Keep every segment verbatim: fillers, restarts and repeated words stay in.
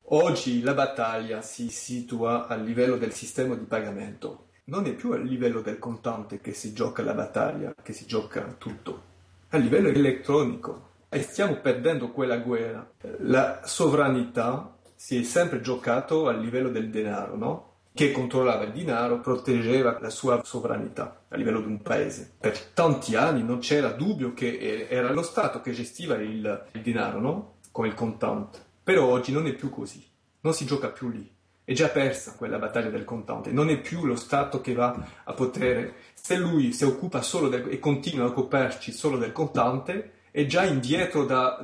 Oggi la battaglia si situa a livello del sistema di pagamento. Non è più a livello del contante che si gioca la battaglia, che si gioca tutto. È a livello elettronico. E stiamo perdendo quella guerra. La sovranità si è sempre giocato a livello del denaro, no? Che controllava il denaro, proteggeva la sua sovranità a livello di un paese. Per tanti anni non c'era dubbio che era lo Stato che gestiva il, il denaro, no? Come il contante. Però oggi non è più così, non si gioca più lì. È già persa quella battaglia del contante, non è più lo Stato che va a potere. Se lui si occupa solo del, e continua a occuparci solo del contante, è già indietro da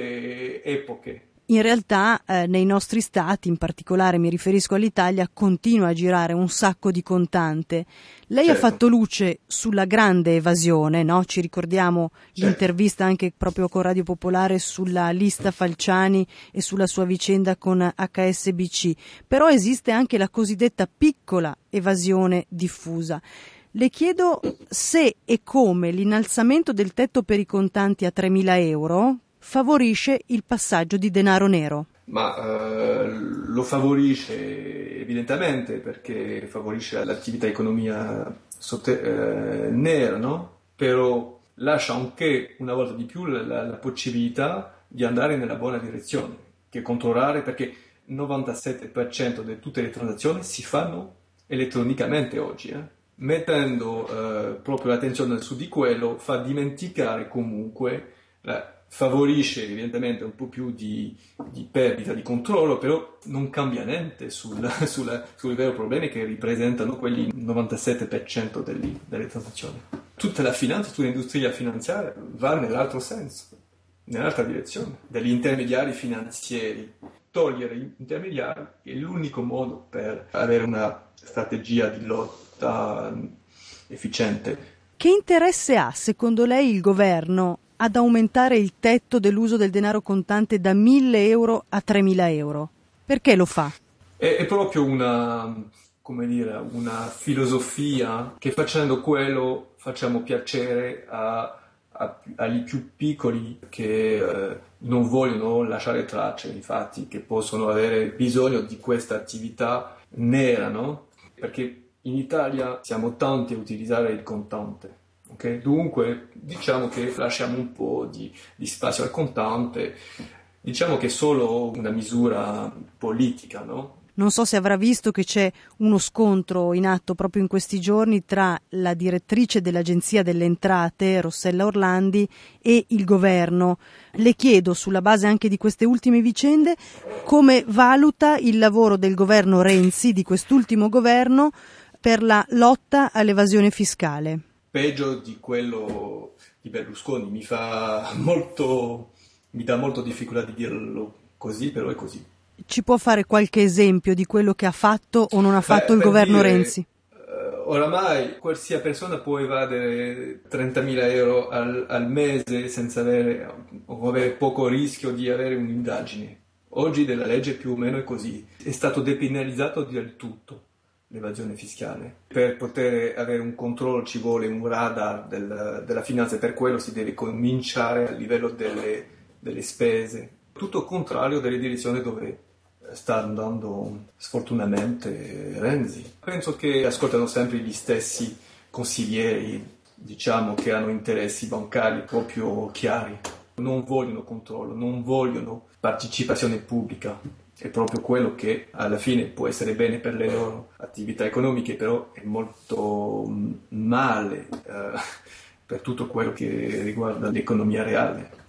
due epoche. In realtà eh, nei nostri stati, in particolare mi riferisco all'Italia, continua a girare un sacco di contante. Lei Certo. ha fatto luce sulla grande evasione, no? Ci ricordiamo Certo. l'intervista anche proprio con Radio Popolare sulla lista Falciani e sulla sua vicenda con acca esse bi ci, però esiste anche la cosiddetta piccola evasione diffusa. Le chiedo se e come l'innalzamento del tetto per i contanti a tremila euro favorisce il passaggio di denaro nero. Ma eh, lo favorisce evidentemente perché favorisce l'attività economia sotte- eh, nera, no? Però lascia anche una volta di più la, la, la possibilità di andare nella buona direzione, che controllare, perché il novantasette per cento di tutte le transazioni si fanno elettronicamente oggi, eh? Mettendo eh, proprio l'attenzione su di quello fa dimenticare comunque la, favorisce evidentemente un po' più di, di perdita di controllo, però non cambia niente sul, sulla, sui veri problemi che ripresentano quelli novantasette per cento delle, delle transazioni. Tutta la finanza, tutta l'industria finanziaria va nell'altro senso, nell'altra direzione, degli intermediari finanziari. Togliere gli intermediari è l'unico modo per avere una strategia di lotta efficiente. Che interesse ha, secondo lei, il governo ad aumentare il tetto dell'uso del denaro contante da mille euro a tremila euro? Perché lo fa? È, è proprio una, come dire, una filosofia che facendo quello facciamo piacere a, a, agli più piccoli che eh, non vogliono lasciare tracce, infatti, che possono avere bisogno di questa attività nera, no? Perché in Italia siamo tanti a utilizzare il contante. Okay? Dunque diciamo che lasciamo un po' di, di spazio al contante, diciamo che è solo una misura politica, no? Non so se avrà visto che c'è uno scontro in atto proprio in questi giorni tra la direttrice dell'Agenzia delle Entrate, Rossella Orlandi, e il governo. Le chiedo, sulla base anche di queste ultime vicende, come valuta il lavoro del governo Renzi, di quest'ultimo governo, per la lotta all'evasione fiscale. Peggio di quello di Berlusconi, mi fa molto, mi dà molto difficoltà di dirlo così, però è così. Ci può fare qualche esempio di quello che ha fatto o non ha fatto Beh, il per governo dire, Renzi? eh, oramai qualsiasi persona può evadere trentamila euro al, al mese senza avere, o avere poco rischio di avere un'indagine. Oggi della legge più o meno è così. È stato depenalizzato del tutto l'evasione fiscale. Per poter avere un controllo ci vuole un radar del, della finanza e per quello si deve cominciare a livello delle, delle spese. Tutto il contrario delle direzioni dove sta andando sfortunatamente Renzi. Penso che ascoltano sempre gli stessi consiglieri, diciamo, che hanno interessi bancari proprio chiari. Non vogliono controllo, non vogliono partecipazione pubblica. È proprio quello che alla fine può essere bene per le loro attività economiche, però è molto male eh, per tutto quello che riguarda l'economia reale.